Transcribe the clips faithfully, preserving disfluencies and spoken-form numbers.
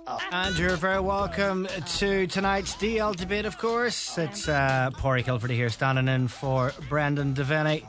And you're very welcome to tonight's D L debate, of course. It's uh, Pádraig Hilferty here standing in for Brendan Devaney.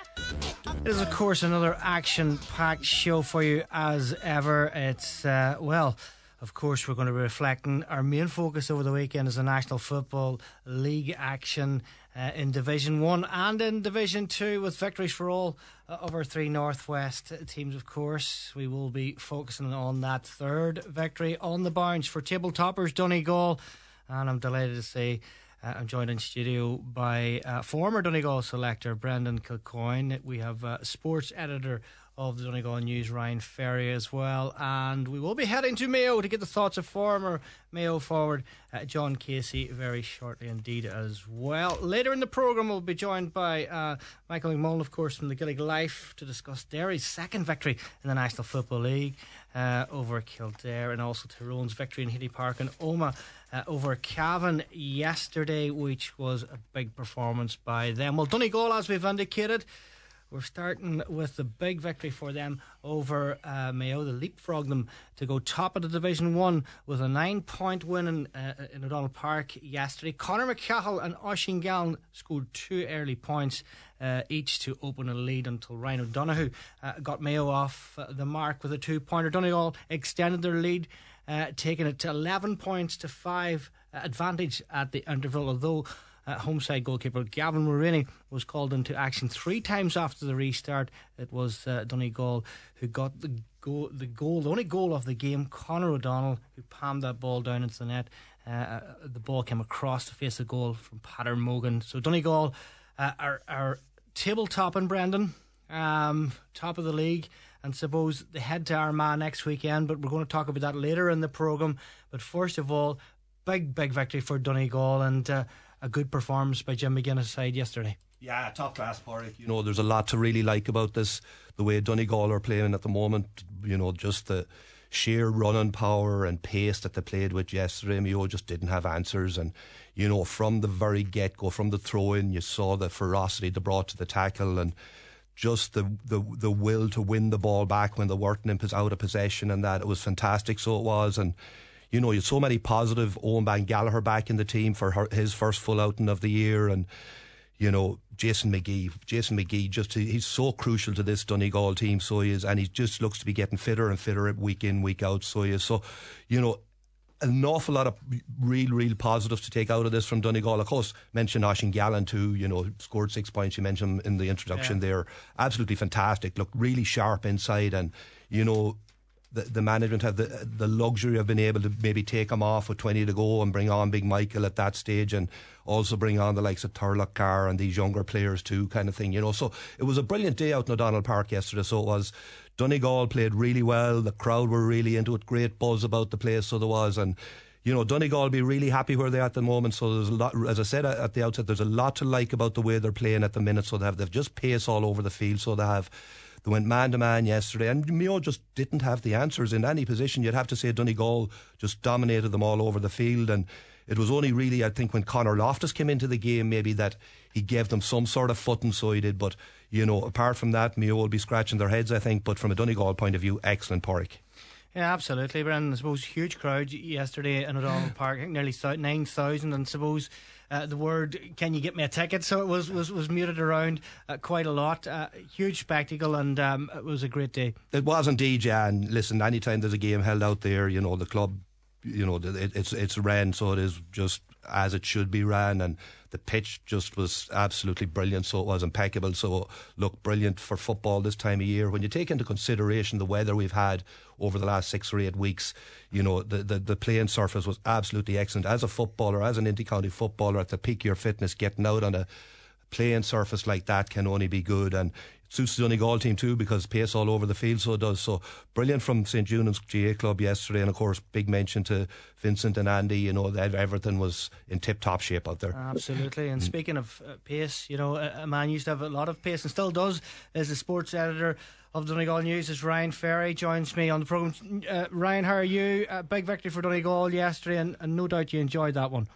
It is, of course, another action-packed show for you as ever. It's, uh, well, of course, we're going to be reflecting. Our main focus over the weekend is the National Football League action uh, in Division one and in Division two, with victories for all uh, of our three Northwest teams, of course. We will be focusing on that third victory on the bounce for table toppers Donegal. And I'm delighted to say uh, I'm joined in studio by uh, former Donegal selector Brendan Kilcoyne. We have uh, sports editor of the Donegal News, Ryan Ferry, as well, and we will be heading to Mayo to get the thoughts of former Mayo forward uh, John Casey very shortly indeed as well. Later in the programme we'll be joined by uh, Michael McMullen, of course, from the Gaelic Life, to discuss Derry's second victory in the National Football League uh, over Kildare, and also Tyrone's victory in Healy Park and Omagh uh, over Cavan yesterday, which was a big performance by them. Well, Donegal, as we've indicated, we're starting with the big victory for them over uh, Mayo. They leapfrogged them to go top of the Division one with a nine-point win in, uh, in O'Donnell Park yesterday. Conor McCahill and Oisín Gallen scored two early points uh, each to open a lead until Ryan O'Donoghue uh, got Mayo off uh, the mark with a two-pointer. Donegal extended their lead, uh, taking it to eleven points to five uh, advantage at the interval, although Uh, homeside goalkeeper Gavin Mulroney was called into action three times after the restart. It was uh, Donegal who got the goal, the goal, the only goal of the game. Conor O'Donnell, who palmed that ball down into the net. Uh, the ball came across the face of goal from Pater Mogan. So Donegal uh, are, are table-topping, Brendan, um, top of the league, and suppose they head to Armagh next weekend, but we're going to talk about that later in the programme. But first of all, big, big victory for Donegal, and uh, a good performance by Jim McGuinness' side yesterday. Yeah, top class, Pádraig. You know, there's a lot to really like about this, the way Donegal are playing at the moment. You know, just the sheer running power and pace that they played with yesterday. Mayo just didn't have answers, and you know, from the very get-go, from the throw-in, you saw the ferocity they brought to the tackle, and just the, the the will to win the ball back when they weren't in, out of possession, and that it was fantastic. So it was. And you know, you had so many positive. Owen Van Gallagher back in the team for her, his first full outing of the year, and you know, Jason McGee. Jason McGee, just he's so crucial to this Donegal team. So he is, and he just looks to be getting fitter and fitter week in, week out. So he is. So, you know, an awful lot of real, real positives to take out of this from Donegal. Of course, mention Oisín Gallen too. You know, scored six points. You mentioned him in the introduction yeah. there. Absolutely fantastic. Looked really sharp inside, and you know, The, the management have the the luxury of being able to maybe take him off with twenty to go and bring on Big Michael at that stage, and also bring on the likes of Turlock Carr and these younger players too, kind of thing, you know. So it was a brilliant day out in O'Donnell Park yesterday. So it was. Donegal played really well. The crowd were really into it. Great buzz about the place. So there was, and you know, Donegal will be really happy where they are at the moment. So there's a lot, as I said at the outset, there's a lot to like about the way they're playing at the minute. So they have they've just pace all over the field. So they have. They went man-to-man yesterday, and Mayo just didn't have the answers in any position. You'd have to say Donegal just dominated them all over the field, and it was only really, I think, when Conor Loftus came into the game, maybe that he gave them some sort of footing, so he did. But, you know, apart from that, Mayo will be scratching their heads, I think. But from a Donegal point of view, excellent, Pádraig. Yeah, absolutely, Brendan. I suppose huge crowd yesterday in O'Donnell Park, I think nearly nine thousand, and suppose uh, the word "can you get me a ticket?" so it was was, was muted around uh, quite a lot. Uh, huge spectacle, and um, it was a great day. It was indeed, yeah. And listen, anytime there's a game held out there, you know, the club, you know, it, it's it's ran, so it is just as it should be ran, and the pitch just was absolutely brilliant. So it was impeccable. So look, brilliant for football this time of year. When you take into consideration the weather we've had over the last six or eight weeks, you know, the, the, the playing surface was absolutely excellent. As a footballer, as an inter-county footballer, at the peak of your fitness, getting out on a playing surface like that can only be good, and it suits the Donegal team too, because pace all over the field, so it does. So brilliant from Saint Junan's G A Club yesterday, and of course big mention to Vincent and Andy. You know, everything was in tip-top shape out there. Absolutely. And mm. speaking of uh, pace, you know, a, a man used to have a lot of pace and still does, is the sports editor of Donegal News, is Ryan Ferry, joins me on the programme. uh, Ryan, how are you? A big victory for Donegal yesterday, and, and no doubt you enjoyed that one.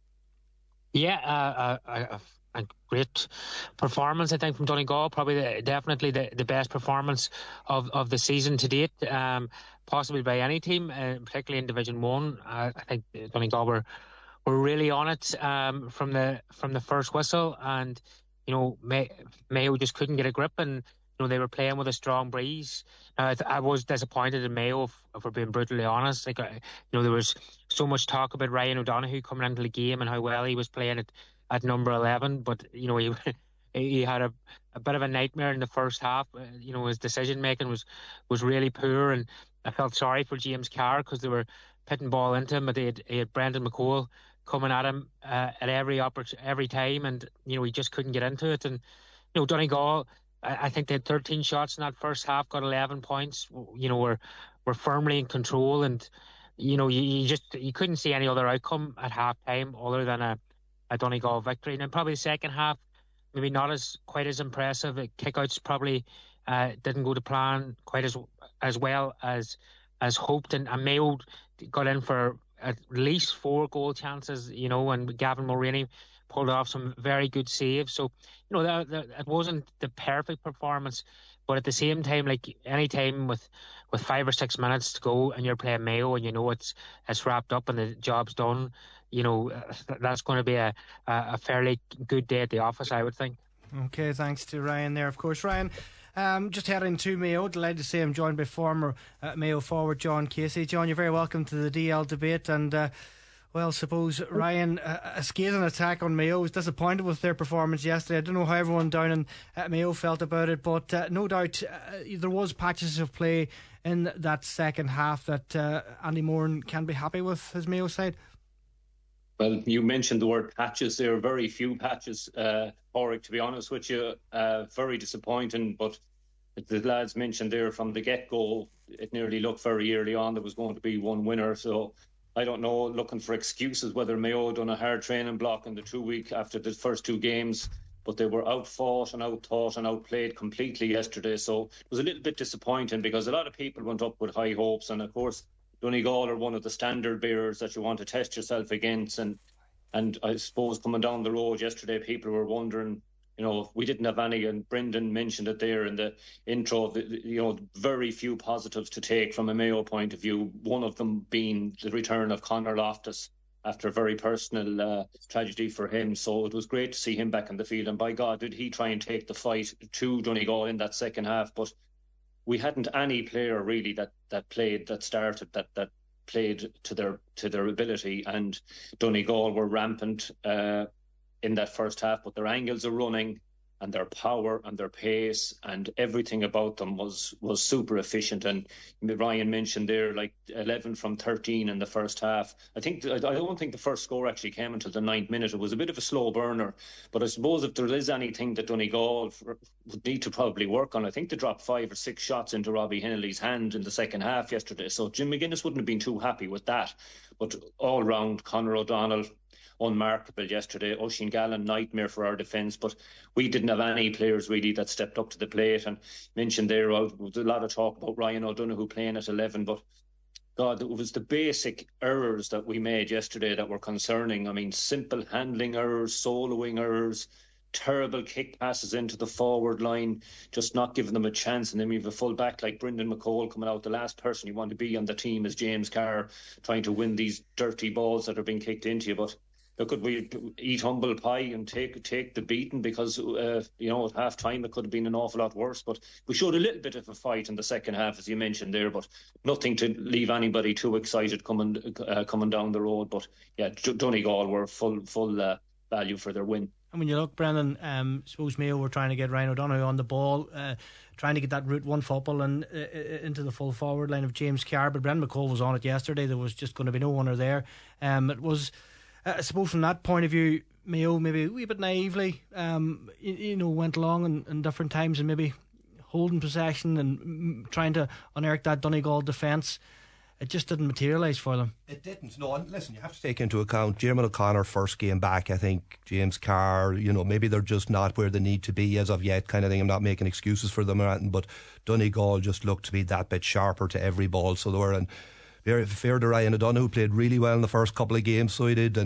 Yeah, uh, I, I, a great performance, I think, from Donegal. Probably the, definitely the, the best performance of, of the season to date. Um, possibly by any team, uh, particularly in Division One. Uh, I think Donegal were were really on it um, from the from the first whistle, and you know May, Mayo just couldn't get a grip, and you know they were playing with a strong breeze. Uh, I, th- I was disappointed in Mayo, if, if we're being brutally honest. Like, uh, you know, there was so much talk about Ryan O'Donoghue coming into the game and how well he was playing at, at number eleven, but you know he he had a, a bit of a nightmare in the first half. Uh, you know, his decision making was was really poor, and I felt sorry for James Carr because they were pitting ball into him, but they had, he had Brendan McCole coming at him uh, at every oppor- every time, and you know he just couldn't get into it. And you know Donegal, I, I think they had thirteen shots in that first half, got eleven points. You know, were were firmly in control, and you know you, you just you couldn't see any other outcome at half time other than a, a Donegal victory. And then probably the second half, maybe not as quite as impressive. Kickouts probably uh, didn't go to plan quite as as well as as hoped, and, and Mayo got in for at least four goal chances, you know, and Gavin Mulroney pulled off some very good saves. So, you know, that, that, it wasn't the perfect performance, but at the same time, like any time with, with five or six minutes to go and you're playing Mayo and you know it's it's wrapped up and the job's done, you know, that's going to be a, a fairly good day at the office, I would think. Okay, thanks to Ryan there. Of course, Ryan, Um, just heading to Mayo, delighted to see him joined by former uh, Mayo forward John Casey. John, you're very welcome to the D L debate, and uh, well, suppose Ryan, uh, a scathing attack on Mayo, was disappointed with their performance yesterday. I don't know how everyone down in uh, Mayo felt about it, but uh, no doubt uh, there was patches of play in that second half that uh, Andy Moran can be happy with his Mayo side. Well, you mentioned the word patches. There are very few patches, uh, Oric, to be honest with you. Uh, very disappointing, but the lads mentioned there from the get-go, it nearly looked very early on there was going to be one winner. So I don't know, looking for excuses, whether Mayo done a hard training block in the two week after the first two games, but they were out-fought and out-thought and outplayed completely yesterday. So it was a little bit disappointing because a lot of people went up with high hopes, and of course Donegal are one of the standard bearers that you want to test yourself against, and and I suppose coming down the road yesterday, people were wondering, you know, we didn't have any, and Brendan mentioned it there in the intro, the, you know, very few positives to take from a Mayo point of view, one of them being the return of Conor Loftus after a very personal uh, tragedy for him. So it was great to see him back in the field, and by God, did he try and take the fight to Donegal in that second half. But we hadn't any player really that, that played, that started, that that played to their to their ability, and Donegal were rampant uh, in that first half. But their angles of running and their power and their pace and everything about them was was super efficient. And Ryan mentioned there, like eleven from thirteen in the first half. I think I don't think the first score actually came until the ninth minute. It was a bit of a slow burner, but I suppose if there is anything that Donegal would need to probably work on, I think they dropped five or six shots into Robbie Hennelly's hand in the second half yesterday. So Jim McGuinness wouldn't have been too happy with that. But all round, Conor O'Donnell, unmarkable yesterday. Oisin Gallen, nightmare for our defence, but we didn't have any players really that stepped up to the plate. And mentioned there uh, was a lot of talk about Ryan O'Donoghue playing at eleven, but God, it was the basic errors that we made yesterday that were concerning. I mean, simple handling errors, soloing errors, terrible kick passes into the forward line, just not giving them a chance. And then we have a full back like Brendan McCole coming out. The last person you want to be on the team is James Carr, trying to win these dirty balls that are being kicked into you. But look, could we eat humble pie and take take the beating, because uh, you know, at half time it could have been an awful lot worse. But we showed a little bit of a fight in the second half, as you mentioned there, but nothing to leave anybody too excited coming uh, coming down the road. But yeah, Donegal were full full uh, value for their win. And when you look, Brendan, um, suppose Mayo were trying to get Ryan O'Donoghue on the ball, uh, trying to get that route one football and uh, into the full forward line of James Carr, but Brendan McCole was on it yesterday. There was just going to be no winner there. Um, it was, uh, I suppose, from that point of view, Mayo maybe a wee bit naively, um, you, you know, went along in, in different times and maybe holding possession and mm, trying to unearth that Donegal defence. It just didn't materialise for them. It didn't. No, and listen, you have to take into account Jeremy O'Connor first game back. I think James Carr, you know, maybe they're just not where they need to be as of yet, kind of thing. I'm not making excuses for them or anything, but Donegal just looked to be that bit sharper to every ball. So they were, and very fair to Ryan O'Donoghue, who played really well in the first couple of games, so he did, and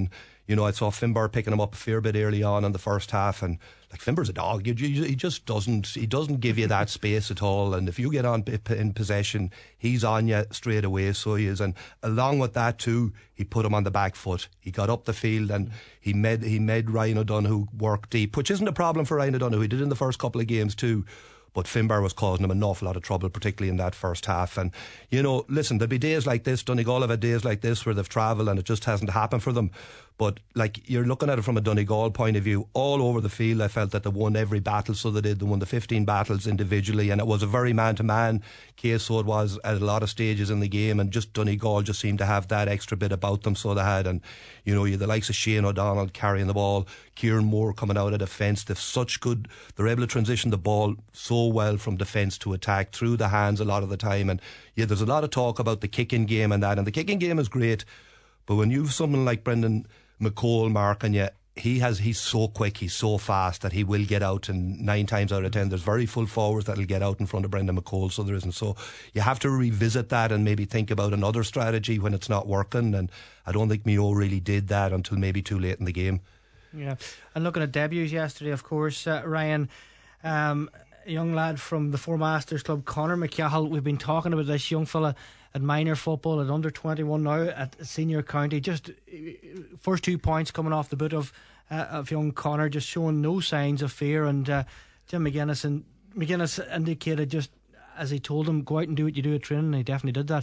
you know, I saw Finbar picking him up a fair bit early on in the first half, and like Finbar's a dog. You, you, he just doesn't he doesn't give you that space at all. And if you get on in possession, he's on you straight away. So he is. And along with that too, he put him on the back foot. He got up the field and he made he made Ryan O'Donoghue work deep, which isn't a problem for Ryan O'Donoghue. He did in the first couple of games too. But Finbar was causing him an awful lot of trouble, particularly in that first half. And, you know, listen, there'll be days like this, Donegal have had days like this where they've travelled and it just hasn't happened for them. But, like, you're looking at it from a Donegal point of view, all over the field I felt that they won every battle, so they did. They won the fifteen battles individually, and it was a very man-to-man case, so it was at a lot of stages in the game, and just Donegal just seemed to have that extra bit about them, so they had. And, you know, you the likes of Shane O'Donnell carrying the ball, Kieran Moore coming out of defence. They've such good, they're able to transition the ball so well from defence to attack, through the hands a lot of the time. And, yeah, there's a lot of talk about the kicking game and that, and the kicking game is great, but when you've someone like Brendan McCole marking you, he has he's so quick, he's so fast that he will get out, and nine times out of ten there's very full forwards that'll get out in front of Brendan McCole, so there isn't. So you have to revisit that and maybe think about another strategy when it's not working, and I don't think Mayo really did that until maybe too late in the game. Yeah, and looking at debuts yesterday, of course, uh, Ryan, um, a young lad from the Four Masters Club, Conor McCahill. We've been talking about this young fella at minor football, at under twenty-one now, at senior county. Just first two points coming off the boot of uh, of young Conor, just showing no signs of fear. And uh, Jim McGuinness and McGuinness indicated, just as he told him, go out and do what you do at training, and he definitely did that.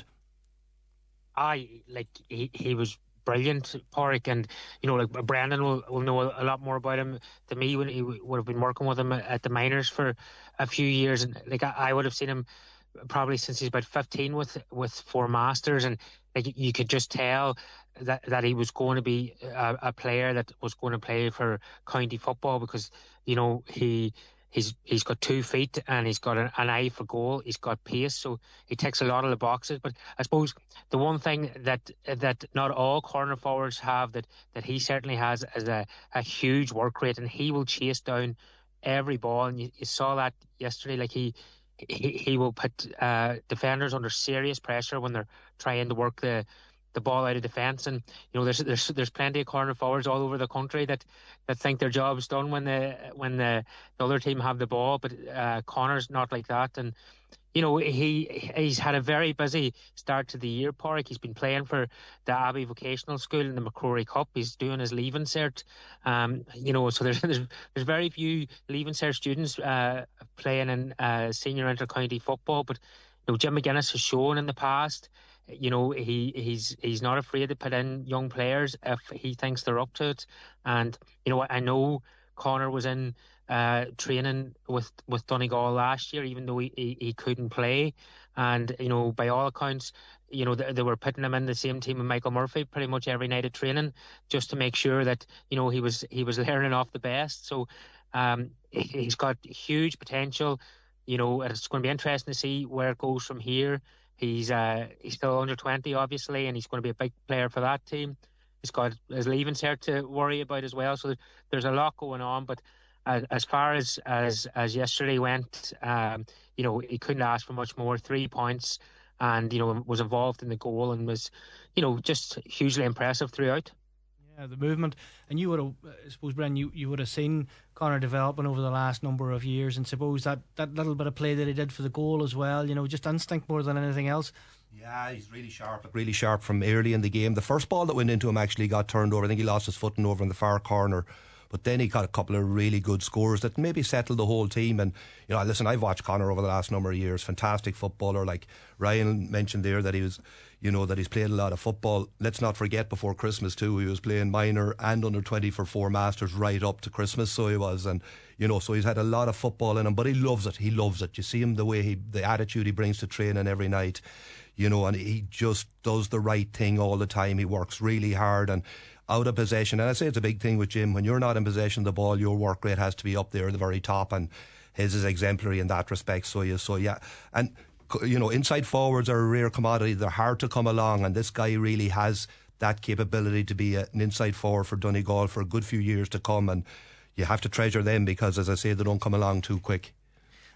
I like he he was brilliant, Pádraig, and you know, like Brendan will, will know a lot more about him than me, when he would have been working with him at the minors for a few years. And like I, I would have seen him probably since he's about fifteen with with Four Masters, and like you could just tell that that he was going to be a, a player that was going to play for county football, because you know he he's he's got two feet and he's got an, an eye for goal, he's got pace, so he ticks a lot of the boxes. But I suppose the one thing that that not all corner forwards have that that he certainly has is a, a huge work rate, and he will chase down every ball, and you, you saw that yesterday. Like he He, he will put uh, defenders under serious pressure when they're trying to work the, the ball out of defence. And you know, there's there's there's plenty of corner forwards all over the country that, that think their job's done when the when the, the other team have the ball. But uh, Conor's not like that. And you know, he he's had a very busy start to the year, Pádraig. He's been playing for the Abbey Vocational School in the McCrory Cup. He's doing his Leaving Cert. Um, you know, so there's there's, there's very few Leaving Cert students uh, playing in uh, senior inter-county football. But you know, Jim McGuinness has shown in the past, you know, he he's he's not afraid to put in young players if he thinks they're up to it. And you know, I know Conor was in uh, training with, with Donegal last year, even though he, he, he couldn't play. And, you know, by all accounts, you know, they, they were putting him in the same team with Michael Murphy pretty much every night of training, just to make sure that, you know, he was he was learning off the best. So um, he's got huge potential. You know, it's going to be interesting to see where it goes from here. He's uh, he's still under twenty, obviously, and he's going to be a big player for that team. He's got his Leaving Cert to worry about as well. So there's a lot going on. But as, as far as, as as yesterday went, um, you know, he couldn't ask for much more. Three points, and you know, was involved in the goal and was, you know, just hugely impressive throughout. Yeah, the movement, and you would have, I suppose, Brendan, you, you would have seen Conor developing over the last number of years, and suppose that, that little bit of play that he did for the goal as well, you know, just instinct more than anything else. Yeah, he's really sharp, really sharp from early in the game. The first ball that went into him actually got turned over. I think he lost his footing over in the far corner. But then he got a couple of really good scores that maybe settled the whole team. And, you know, listen, I've watched Conor over the last number of years. Fantastic footballer. Like Ryan mentioned there that he was, you know, that he's played a lot of football. Let's not forget, before Christmas too, he was playing minor and under twenty for Four Masters right up to Christmas. So he was. And, you know, so he's had a lot of football in him. But he loves it. He loves it. You see him, the way he, the attitude he brings to training every night. You know, and he just does the right thing all the time. He works really hard and out of possession. And I say it's a big thing with Jim. When you're not in possession of the ball, your work rate has to be up there at the very top. And his is exemplary in that respect. So, yeah, so yeah. And, you know, inside forwards are a rare commodity. They're hard to come along. And this guy really has that capability to be a, an inside forward for Donegal for a good few years to come. And you have to treasure them because, as I say, they don't come along too quick.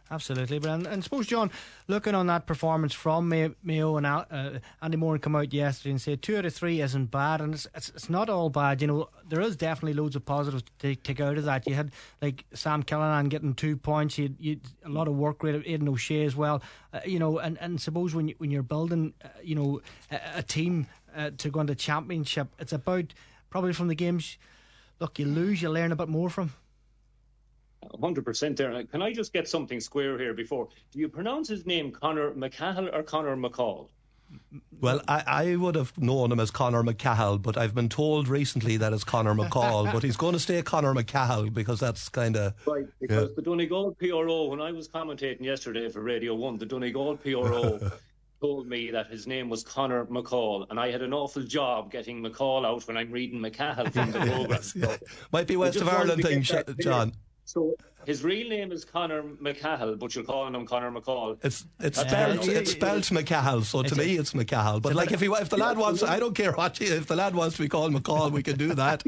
Absolutely, but and, and suppose, John, looking on that performance from Mayo, Mayo and uh, Andy Moran come out yesterday and say two out of three isn't bad, and it's, it's it's not all bad. You know, there is definitely loads of positives to take out of that. You had like Sam Callanan getting two points. You you a lot of work rate of Aidan O'Shea as well. Uh, you know, and, and suppose when you, when you're building, uh, you know, a, a team uh, to go into championship, it's about probably from the games. Look, you lose, you learn a bit more from. one hundred percent there. Can I just get something square here before? Do you pronounce his name Conor McCahill or Conor McCall? Well, I, I would have known him as Conor McCahill, but I've been told recently that it's Conor McCall. But he's going to stay Conor McCahill because that's kind of... Right, because yeah. the Donegal P R O, when I was commentating yesterday for Radio one, the Donegal P R O told me that his name was Conor McCall, and I had an awful job getting McCall out when I'm reading McCahill from the programme. Yes, yeah. Might be West of Ireland thing, John. So his real name is Conor McCahill, but you're calling him Conor McCall. It's it's spelled uh, it's spelled McCahill, so to me it's McCahill. But like if he if the lad wants, I don't care what if the lad wants to be called McCall, we can do that.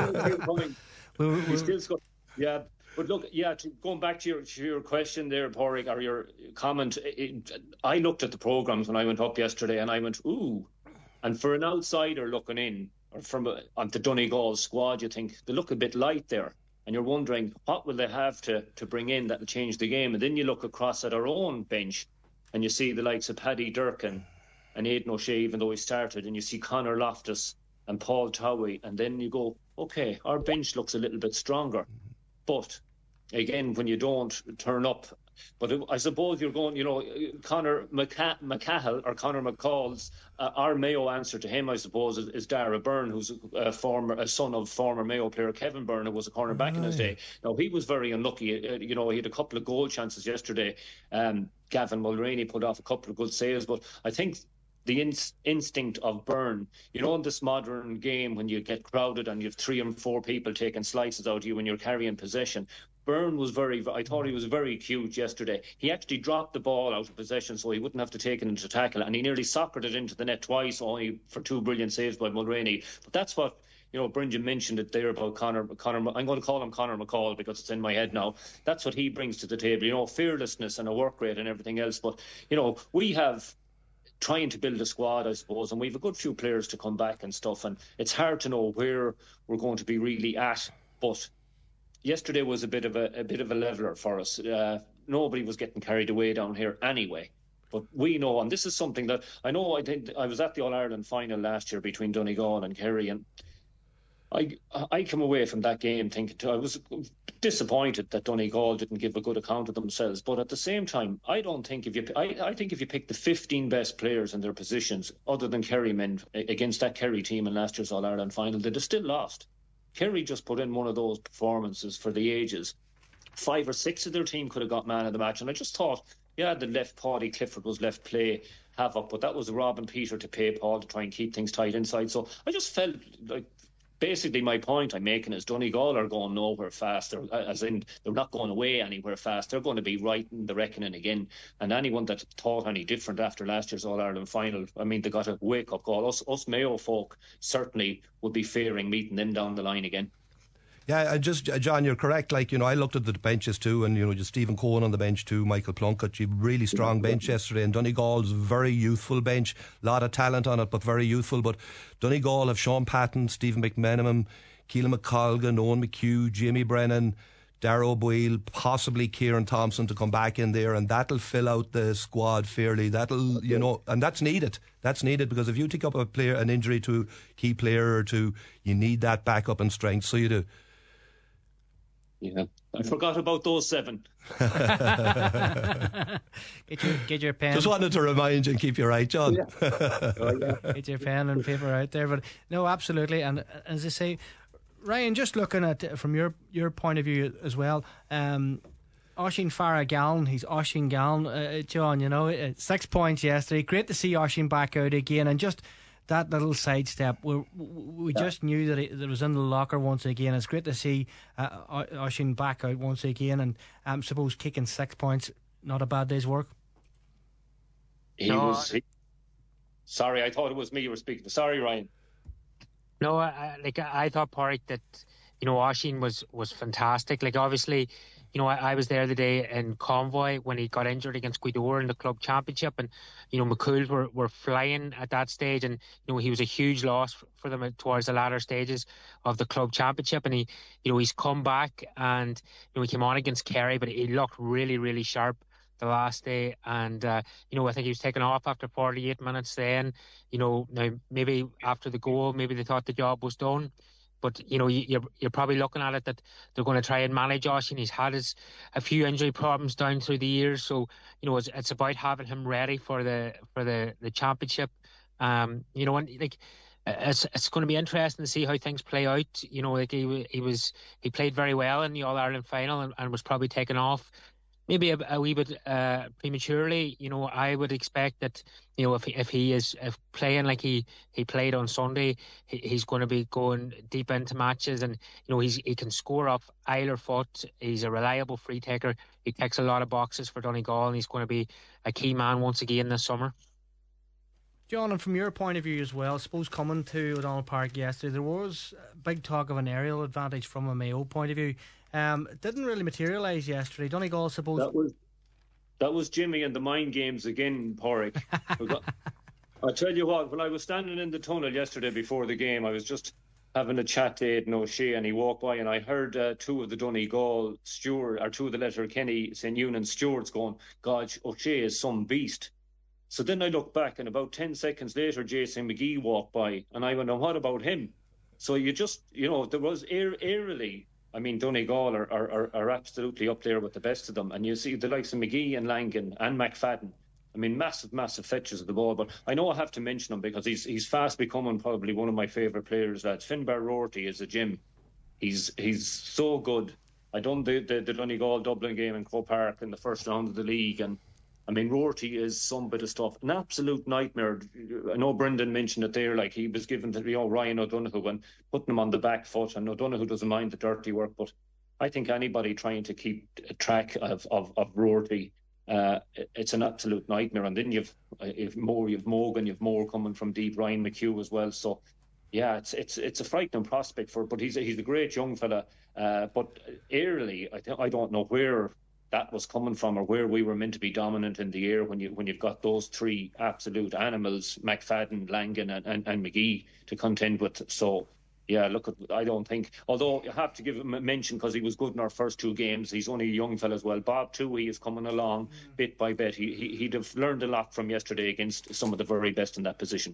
He's still scoring. Yeah, but look, yeah, to, going back to your to your question there, Pádraig, or your comment, it, I looked at the programmes when I went up yesterday, and I went, ooh, and for an outsider looking in, or from a, on the Donegal squad, you think they look a bit light there. And you're wondering, what will they have to, to bring in that will change the game? And then you look across at our own bench and you see the likes of Paddy Durkin and Aidan O'Shea, even though he started, and you see Conor Loftus and Paul Towie. And then you go, OK, our bench looks a little bit stronger. But again, when you don't turn up, but I suppose you're going, you know, Conor McCa- McCahill or Conor McCall's, uh, our Mayo answer to him, I suppose, is, is Dara Byrne, who's a, a former a son of former Mayo player Kevin Byrne, who was a cornerback oh, in his day. Now, he was very unlucky. Uh, you know, he had a couple of goal chances yesterday. Um, Gavin Mulroney put off a couple of good saves, but I think the in- instinct of Byrne, you know, in this modern game when you get crowded and you have three and four people taking slices out of you when you're carrying possession, Byrne was very, I thought he was very cute yesterday. He actually dropped the ball out of possession so he wouldn't have to take it into tackle, and he nearly soccered it into the net twice, only for two brilliant saves by Mulroney. But that's what, you know, Brendan mentioned it there about Conor, Conor, I'm going to call him Conor McCall because it's in my head now. That's what he brings to the table, you know, fearlessness and a work rate and everything else. But, you know, we have trying to build a squad, I suppose, and we have a good few players to come back and stuff, and it's hard to know where we're going to be really at. But yesterday was a bit of a, a bit of a leveler for us. Uh, nobody was getting carried away down here anyway. But we know, and this is something that I know. I think I was at the All Ireland final last year between Donegal and Kerry, and I I come away from that game thinking too, I was disappointed that Donegal didn't give a good account of themselves. But at the same time, I don't think if you I, I think if you pick the fifteen best players in their positions, other than Kerry men, against that Kerry team in last year's All Ireland final, they'd have still lost. Kerry just put in one of those performances for the ages. Five or six of their team could have got man of the match, and I just thought, yeah, the left Paddy Clifford was left play havoc, but that was Robin Peter to pay Paul to try and keep things tight inside. So I just felt like, basically my point I'm making is Donegal are going nowhere fast. They're, as in, they're not going away anywhere fast. They're going to be right in the reckoning again. And anyone that thought any different after last year's All-Ireland final, I mean, they got a wake-up call. Us, us Mayo folk certainly would be fearing meeting them down the line again. Yeah, I just, John, you're correct. Like, you know, I looked at the benches too, and, you know, just Stephen Cohen on the bench too, Michael Plunkett, really strong bench yesterday, and Donegal's very youthful bench, a lot of talent on it, but very youthful. But Donegal have Sean Patton, Stephen McMenamin, Keelan McColgan, Owen McHugh, Jamie Brennan, Darrow Boyle, possibly Kieran Thompson to come back in there, and that'll fill out the squad fairly. That'll, you know, and that's needed. That's needed because if you take up a player, an injury to a key player or two, you need that backup and strength. So you do. Yeah, I forgot about those seven. get your get your pen. Just wanted to remind you and keep you right, John. Yeah. Oh, yeah. Get your pen and paper out there. But no, absolutely. And as I say, Ryan, just looking at from your your point of view as well, um, Oisín Farah Gallen, he's Oisín Gallen, uh, John. You know, six points yesterday. Great to see Oisín back out again, and just that little sidestep, we, we yeah. just knew that it, it was in the locker once again. It's great to see uh, Oisín back out once again, and I um, suppose kicking six points, not a bad day's work. He no, was. He, sorry, I thought it was me you were speaking to. Sorry, Ryan. No, I, like I thought, Pádraig, that you know Oisín was was fantastic. Like obviously, you know, I, I was there the day in Convoy when he got injured against Gweedore in the club championship, and you know, McCools were, were flying at that stage, and you know, he was a huge loss for, for them towards the latter stages of the club championship. And he, you know, he's come back, and you know, he came on against Kerry, but he looked really, really sharp the last day. And uh, you know, I think he was taken off after forty-eight minutes. Then, you know, now maybe after the goal, maybe they thought the job was done. But, you know, you're, you're probably looking at it that they're going to try and manage Oisín. He's had his, a few injury problems down through the years. So, you know, it's, it's about having him ready for the for the, the championship. Um, you know, and like, it's it's going to be interesting to see how things play out. You know, like he, he was, he played very well in the All-Ireland final and, and was probably taken off maybe a, a wee bit uh, prematurely. You know, I would expect that, you know, if he, if he is if playing like he, he played on Sunday, he, he's going to be going deep into matches, and you know, he's he can score off Isle or foot. He's a reliable free taker. He ticks a lot of boxes for Donegal, and he's going to be a key man once again this summer. John, and from your point of view as well, I suppose coming to O'Donnell Park yesterday, there was big talk of an aerial advantage from a Mayo point of view. Um, it didn't really materialise yesterday. Donegal, I suppose. That was that was Jimmy and the mind games again, Porrick. I tell you what, when I was standing in the tunnel yesterday before the game, I was just having a chat to Aidan O'Shea, and he walked by, and I heard uh, two of the Donegal steward, or two of the Letterkenny Saint Ewan stewards going, "God, O'Shea is some beast." So then I looked back, and about ten seconds later, Jason McGee walked by, and I went, "Oh, what about him?" So you just, you know, there was air, airily. I mean, Donegal are, are, are absolutely up there with the best of them. And you see the likes of McGee and Langan and McFadden. I mean, massive, massive fetches of the ball. But I know I have to mention him because he's he's fast becoming probably one of my favourite players. Lads. Finbar Rorty is a gym. He's he's so good. I done the, the, the Donegal Dublin game in Croke Park in the first round of the league. And I mean, Rorty is some bit of stuff. An absolute nightmare. I know Brendan mentioned it there, like he was given to, you know, Ryan O'Donoghue and putting him on the back foot. And O'Donoghue doesn't mind the dirty work, but I think anybody trying to keep track of, of, of Rorty, uh, it's an absolute nightmare. And then you've, you've more, you've Morgan, you've more coming from deep, Ryan McHugh as well. So, yeah, it's it's it's a frightening prospect for, but he's a, he's a great young fella. Uh, but airily, I th- I don't know where that was coming from, or where we were meant to be dominant in the air when you when you've got those three absolute animals, McFadden, Langan and, and, and McGee to contend with. So yeah, look, I don't think, although you have to give him a mention because he was good in our first two games. He's only a young fella as well. Bob too, he is coming along mm. bit by bit. He, he he'd have learned a lot from yesterday against some of the very best in that position.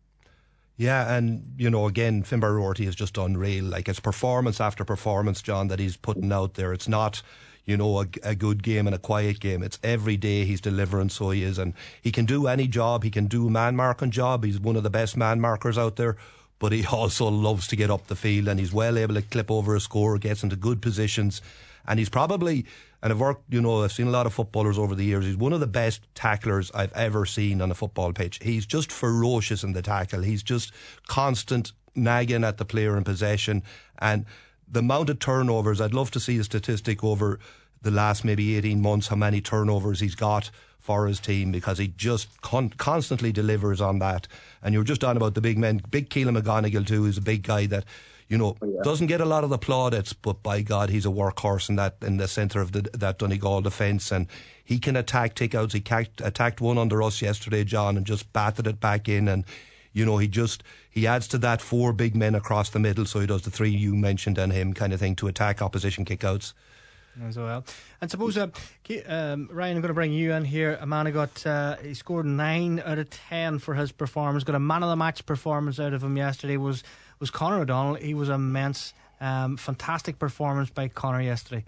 Yeah, and, you know, again, Finbar Rorty is just unreal. Like, it's performance after performance, John, that he's putting out there. It's not, you know, a, a good game and a quiet game. It's every day he's delivering, so he is. And he can do any job. He can do a man-marking job. He's one of the best man-markers out there. But he also loves to get up the field, and he's well able to clip over a score, gets into good positions. And he's probably, and I've worked, you know, I've seen a lot of footballers over the years. He's one of the best tacklers I've ever seen on a football pitch. He's just ferocious in the tackle. He's just constant nagging at the player in possession. And the amount of turnovers, I'd love to see a statistic over the last maybe eighteen months, how many turnovers he's got for his team, because he just con- constantly delivers on that. And you were just on about the big men. Big Keelan McGonigal too is a big guy that, you know, oh, yeah. doesn't get a lot of the plaudits, but by God, he's a workhorse in that in the centre of the, that Donegal defence, and he can attack takeouts. He cacked, attacked one under us yesterday, John, and just batted it back in. And you know, he just he adds to that four big men across the middle. So he does the three you mentioned and him kind of thing to attack opposition kickouts as well. And suppose, uh, um, Ryan, I'm going to bring you in here. A man who got uh, he scored nine out of ten for his performance. Got a man of the match performance out of him yesterday. Was was Conor O'Donnell. He was immense. Um, fantastic performance by Conor yesterday.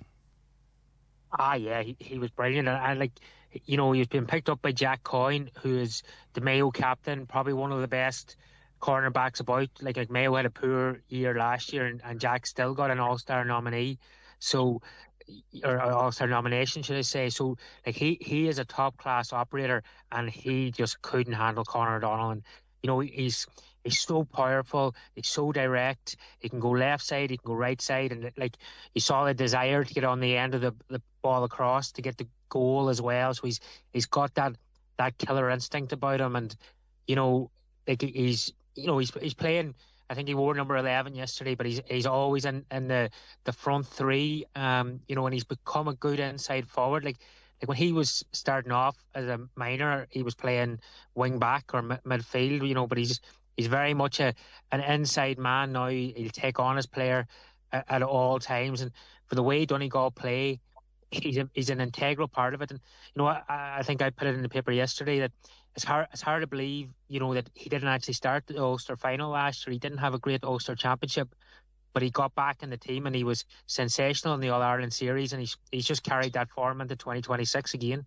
Ah, yeah, he, he was brilliant. And, and like, you know, he's been picked up by Jack Coyne, who is the Mayo captain, probably one of the best cornerbacks about. Like, like Mayo had a poor year last year, and, and Jack still got an All-Star nominee. So, or All-Star nomination, should I say. So, like, he, he is a top-class operator, and he just couldn't handle Conor O'Donnell. And, you know, he's he's so powerful, he's so direct. He can go left side, he can go right side, and, like, you saw the desire to get on the end of the, the ball across to get the goal as well. So he's he's got that, that killer instinct about him. And, you know, like, he's, you know, he's he's playing I think he wore number eleven yesterday, but he's he's always in, in the, the front three. Um, you know, and he's become a good inside forward. Like like when he was starting off as a minor, he was playing wing back or m- midfield. You know, but he's he's very much a an inside man now. He'll take on his player at, at all times, and for the way Donegal play, he's a, he's an integral part of it. And you know, I, I think I put it in the paper yesterday that it's hard it's hard to believe, you know, that he didn't actually start the Ulster final last year. He didn't have a great Ulster championship, but he got back in the team and he was sensational in the All Ireland series, and he's he's just carried that form into twenty twenty-six again.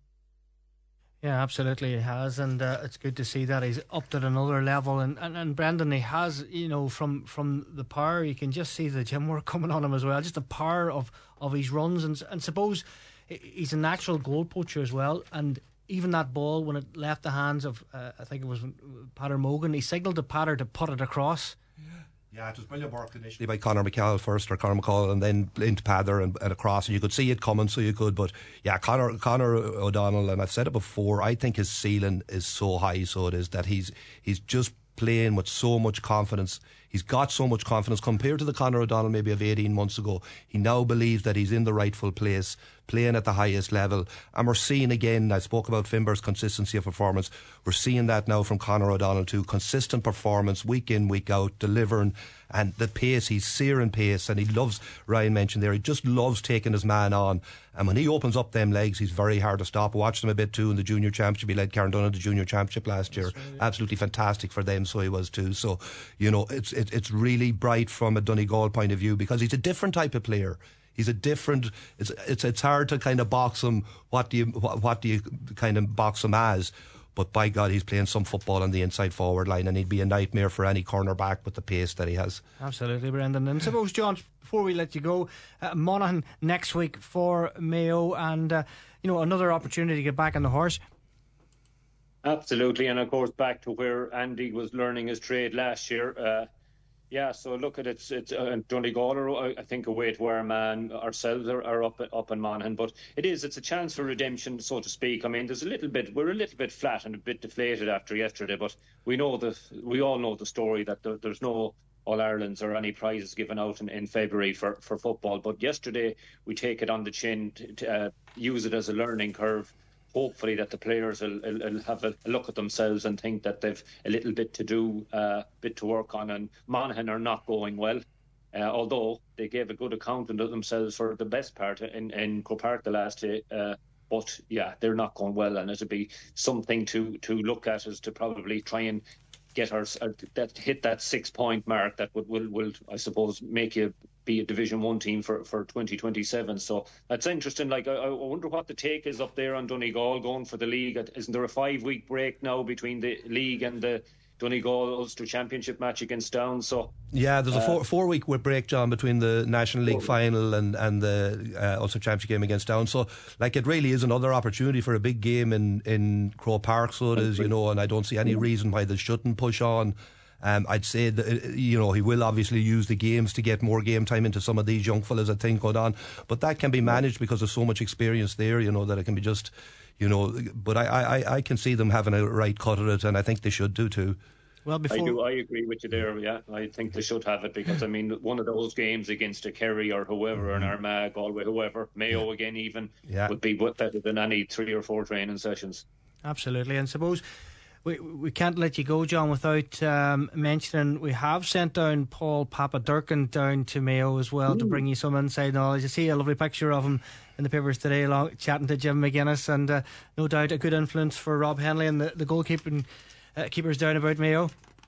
Yeah, absolutely, he has, and uh, it's good to see that he's upped at another level. And, and, and Brendan, he has, you know, from from the power, you can just see the gym work coming on him as well. Just the power of, of his runs, and and suppose he's a natural goal poacher as well. And even that ball, when it left the hands of, uh, I think it was Patter Mogan, he signalled to Patter to put it across. Yeah, it was brilliant work initially by Conor McCall first, or Conor McCall, and then into Pather and, and across, and you could see it coming, so you could. But yeah, Conor Conor O'Donnell, and I've said it before, I think his ceiling is so high, so it is that he's he's just playing with so much confidence. He's got so much confidence compared to the Conor O'Donnell maybe of eighteen months ago. He now believes that he's in the rightful place, playing at the highest level. And we're seeing again, I spoke about Finbar's consistency of performance, we're seeing that now from Conor O'Donnell too. Consistent performance, week in, week out, delivering, and the pace, he's searing pace, and he loves, Ryan mentioned there, he just loves taking his man on. And when he opens up them legs, he's very hard to stop. I watched him a bit too in the junior championship. He led Carndon in the junior championship last year. Right, yeah. Absolutely fantastic for them, so he was too. So, you know, it's it, it's really bright from a Donegal point of view, because he's a different type of player. He's a different. It's it's it's hard to kind of box him. What do you what, what do you kind of box him as? But by God, he's playing some football on the inside forward line, and he'd be a nightmare for any cornerback with the pace that he has. Absolutely, Brendan. And suppose, John, before we let you go, uh, Monaghan next week for Mayo, and uh, you know, another opportunity to get back on the horse. Absolutely, and of course back to where Andy was learning his trade last year. Uh, Yeah, so look at it, it's, it's uh, Donegal are, I think, away to Armagh, ourselves are, are up up in Monaghan, but it is, it's a chance for redemption, so to speak. I mean, there's a little bit, we're a little bit flat and a bit deflated after yesterday, but we know the, we all know the story that there, there's no All-Irelands or any prizes given out in, in February for, for football, but yesterday we take it on the chin, to, to uh, use it as a learning curve. Hopefully that the players will, will, will have a look at themselves and think that they've a little bit to do, a uh, bit to work on. And Monaghan are not going well, uh, although they gave a good account of themselves for the best part in, in Croke Park the last day. Uh, but yeah, they're not going well, and it'll be something to, to look at, is to probably try and get our uh, that hit that six point mark that would will will I suppose make you be a Division One team for, for twenty twenty-seven. So that's interesting. Like I, I wonder what the take is up there on Donegal going for the league. Isn't there a five week break now between the league and the Donegal Ulster Championship match against Down? So yeah, there's a four, uh, four week break, John, between the National League final and and the uh, Ulster Championship game against Down. So like it really is another opportunity for a big game in in Croke Park. So it is, you know, and I don't see any reason why they shouldn't push on. Um, I'd say that, you know, he will obviously use the games to get more game time into some of these young fellas, I think, going on. But that can be managed because there's so much experience there, you know, that it can be just, you know. But I, I, I can see them having a right cut at it, and I think they should do too. Well, before I do, I agree with you there. Yeah, I think they should have it, because I mean, one of those games against a Kerry or whoever, mm-hmm. an Armagh, Galway, whoever, Mayo yeah. again, even yeah. would be better than any three or four training sessions. Absolutely, and suppose. We we can't let you go, John, without um, mentioning we have sent down Paul Papa Durkin down to Mayo as well, mm. to bring you some inside knowledge. I see a lovely picture of him in the papers today, along, chatting to Jim McGuinness, and uh, no doubt a good influence for Rob Henley and the, the goalkeeping uh, keepers down about Mayo.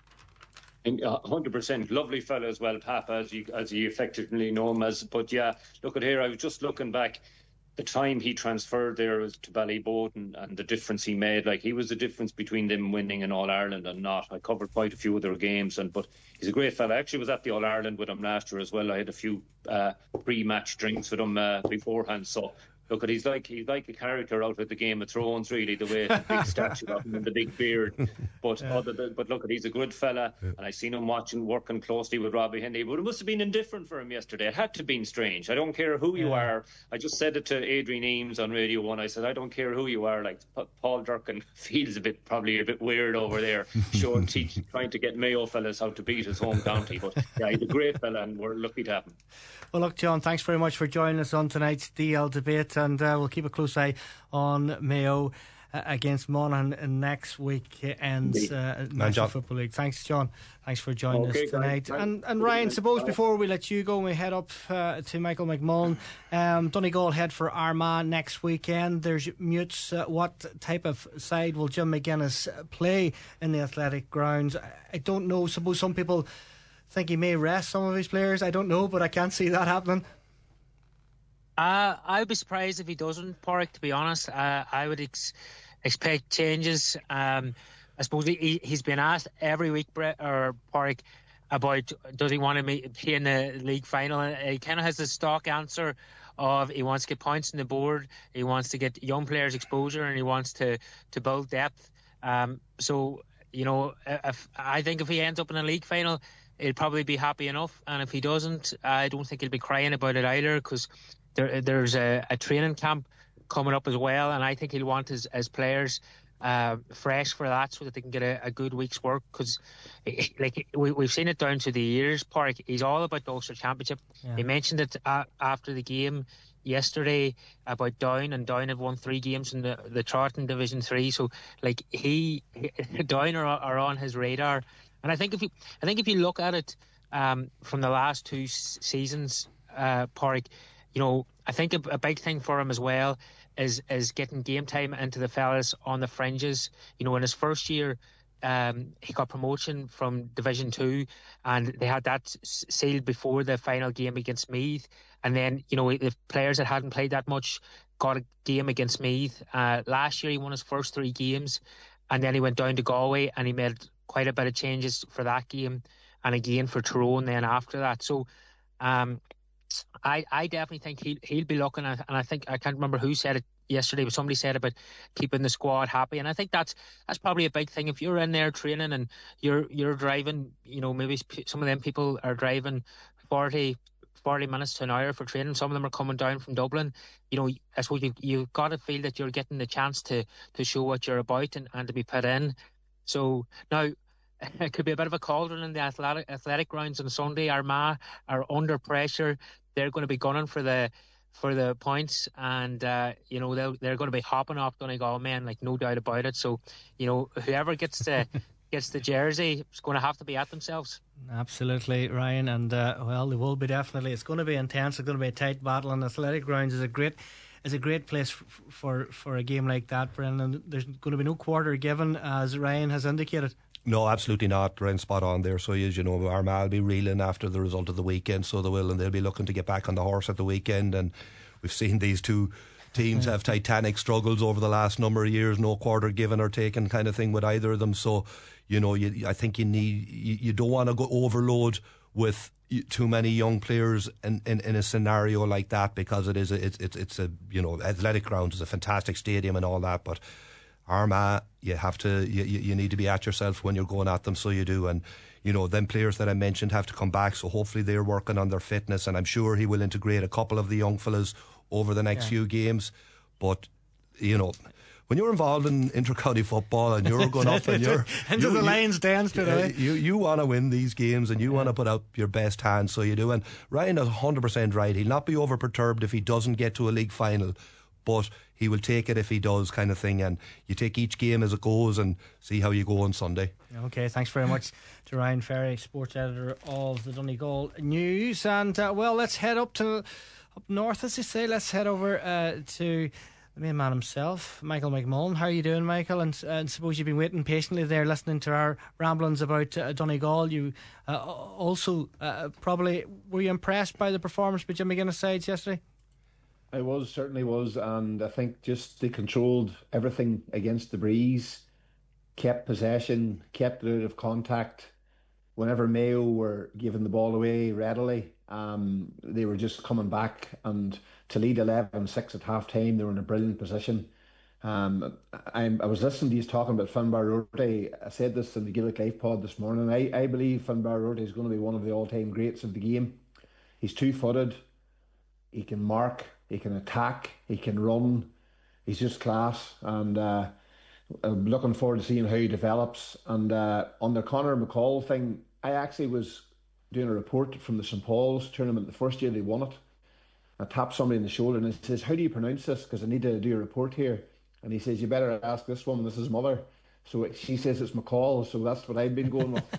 one hundred percent. Lovely fellow as well, Papa, as you, as you effectively know him as. But yeah, look at here, I was just looking back. The time he transferred there was to Ballyboden, and the difference he made, like he was the difference between them winning in All Ireland and not. I covered quite a few of their games, and but he's a great fella. I actually was at the All Ireland with him last year as well. I had a few uh, pre-match drinks with him uh, beforehand, so look at he's like he's like a character out of the Game of Thrones, really, the way the big statue of him and the big beard. But yeah. other than, but look at he's a good fella, yeah. and I seen him watching working closely with Robbie Henry. But it must have been indifferent for him yesterday. It had to have been strange. I don't care who you yeah. are. I just said it to Adrian Eames on Radio One. I said I don't care who you are. Like Paul Durkin feels a bit probably a bit weird over there, showing teach, trying to get Mayo fellas how to beat his home county. But yeah, he's a great fella, and we're lucky to have him. Well, look, John, thanks very much for joining us on tonight's D L debate, and uh, we'll keep a close eye on Mayo uh, against Monaghan next weekend's uh, National Football League. Thanks, John. Thanks for joining okay, us tonight. Guys. And and Ryan, suppose before we let you go, we head up uh, to Michael McMullen. Um, Donegal head for Armagh next weekend. There's Mutes. Uh, what type of side will Jim McGuinness play in the athletic grounds? I don't know. Suppose some people think he may rest some of his players. I don't know, but I can't see that happening. Uh, I'd be surprised if he doesn't, Porrick, to be honest. Uh, I would ex- expect changes. Um, I suppose he, he's been asked every week, Brett, or Porrick, about does he want to make, play in the league final. And he kind of has the stock answer of he wants to get points on the board, he wants to get young players exposure, and he wants to, to build depth. Um, so, you know, if, I think if he ends up in a league final, he'll probably be happy enough. And if he doesn't, I don't think he'll be crying about it either, because There, there's a, a training camp coming up as well, and I think he'll want his, his players uh, fresh for that, so that they can get a, a good week's work. Because, like we, we've seen it down to the years, Park. He's all about the Ulster Championship. Yeah. He mentioned it uh, after the game yesterday about Down, and Down have won three games in the the Trot in Division Three. So, like he, Down are, are on his radar, and I think if you, I think if you look at it um, from the last two s- seasons, uh, Park. You know, I think a, a big thing for him as well is is getting game time into the fellas on the fringes. You know, in his first year, um, he got promotion from Division Two, and they had that sealed before the final game against Meath. And then, you know, the players that hadn't played that much got a game against Meath. Uh, last year, he won his first three games, and then he went down to Galway, and he made quite a bit of changes for that game, and again for Tyrone then after that. So, um. I, I definitely think he'll, he'll be looking at, and I think, I can't remember who said it yesterday, but somebody said about keeping the squad happy, and I think that's that's probably a big thing. If you're in there training and you're you're driving, you know, maybe some of them people are driving forty, forty minutes to an hour for training, some of them are coming down from Dublin, you know, I suppose you, you've got to feel that you're getting the chance to, to show what you're about and, and to be put in. So now, it could be a bit of a cauldron in the athletic athletic grounds on Sunday. Armagh are under pressure. They're going to be gunning for the for the points, and uh, you know they're they're going to be hopping off Donegal men, like no doubt about it. So, you know, whoever gets the gets the jersey is going to have to be at themselves. Absolutely, Ryan, and uh, well, they will be definitely. It's going to be intense. It's going to be a tight battle, and athletic grounds is a great. Is a great place f- for for a game like that, Brendan. There's going to be no quarter given, as Ryan has indicated. No, absolutely not. Ryan spot on there. So, as you know, Armagh will be reeling after the result of the weekend, so they will, and they'll be looking to get back on the horse at the weekend. And we've seen these two teams have titanic struggles over the last number of years, no quarter given or taken kind of thing with either of them. So, you know, you, I think you need, you, you don't want to go overload with too many young players in, in, in a scenario like that, because it is a, it's it's it's a, you know, athletic grounds is a fantastic stadium and all that, but Armagh, you have to, you, you need to be at yourself when you're going at them, so you do. And, you know, them players that I mentioned have to come back, so hopefully they're working on their fitness, and I'm sure he will integrate a couple of the young fellas over the next yeah. few games. But, you know, when you're involved in inter-county football and you're going up and you're into the Lions dance today, you you want to win these games and you yeah. want to put out your best hand, so you do. And Ryan is one hundred percent right. He'll not be over perturbed if he doesn't get to a league final, but he will take it if he does, kind of thing. And you take each game as it goes and see how you go on Sunday. Okay, thanks very much to Ryan Ferry, sports editor of the Donegal News. And uh, well, let's head up to up north, as you say. Let's head over uh, to the main man himself, Michael McMullen. How are you doing, Michael? And, uh, and suppose you've been waiting patiently there, listening to our ramblings about uh, Donegal. You uh, also uh, probably were you impressed by the performance by Jim McGuinness' sides yesterday? I was, certainly was, and I think just they controlled everything against the breeze, kept possession, kept it out of contact, whenever Mayo were giving the ball away readily, um, they were just coming back, and to lead eleven six at half time, they were in a brilliant position. Um, I, I was listening to you talking about Finbar Rorty. I said this in the Gaelic Life pod this morning. I, I believe Finbar Rorty is going to be one of the all-time greats of the game. He's two-footed. He can mark. He can attack. He can run. He's just class. And uh, I'm looking forward to seeing how he develops. And uh, on the Conor McCall thing, I actually was doing a report from the Saint Paul's tournament the first year they won it. I tapped somebody in the shoulder and he says, "How do you pronounce this? Because I need to do a report here." And he says, "You better ask this woman, this is mother." So she says it's McCall, so that's what I've been going with.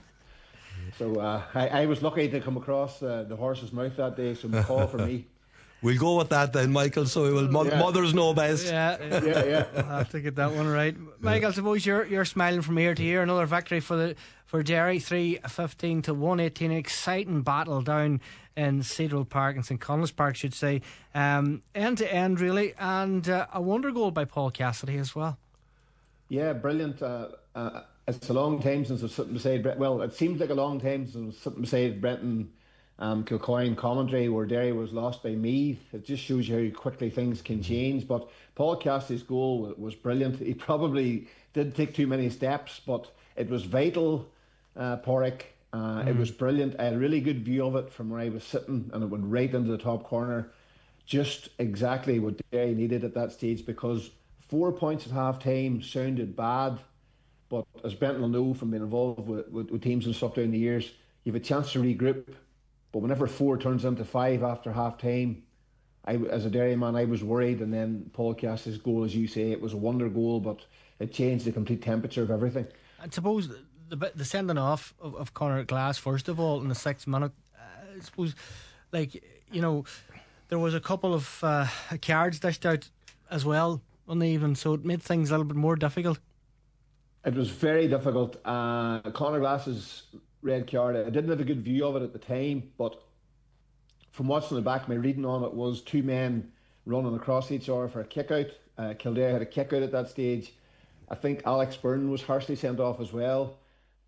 So uh, I, I was lucky to come across uh, the horse's mouth that day, so McCall for me. We'll go with that then, Michael, so will mo- yeah. mothers know best. Yeah, yeah, yeah. I'll have to get that one right. Michael, I suppose you're you're smiling from ear to ear. Another victory for the for Derry, three fifteen to one eighteen. Exciting battle down in Cedarville Park, in St Conleth's Park, should say. Um, end to end, really, and uh, a wonder goal by Paul Cassidy as well. Yeah, brilliant. Uh, uh, it's a long time since I've sitting beside Brent. Well, it seems like a long time since I was sitting beside Brenton um, Kilcoyne commentary where Derry was lost by Meath. It just shows you how quickly things can change. But Paul Cassidy's goal was brilliant. He probably did take too many steps, but it was vital, uh, Porrick. Uh, mm. It was brilliant. I had a really good view of it from where I was sitting, and it went right into the top corner. Just exactly what Derry needed at that stage, because four points at half time sounded bad, but as Brenton will know from being involved with, with, with teams and stuff down the years, you have a chance to regroup. But whenever four turns into five after half time, I, as a Derry man, I was worried. And then Paul Cassidy's goal, as you say, it was a wonder goal, but it changed the complete temperature of everything. I suppose the the sending off of, of Conor Glass, first of all, in the sixth minute, uh, I suppose, like, you know, there was a couple of uh, cards dished out as well on the evening, so it made things a little bit more difficult. It was very difficult. Uh, Conor Glass's red card, I didn't have a good view of it at the time, but from watching it back, my reading on it was two men running across each other for a kick out. Uh, Kildare had a kick out at that stage. I think Alex Byrne was harshly sent off as well.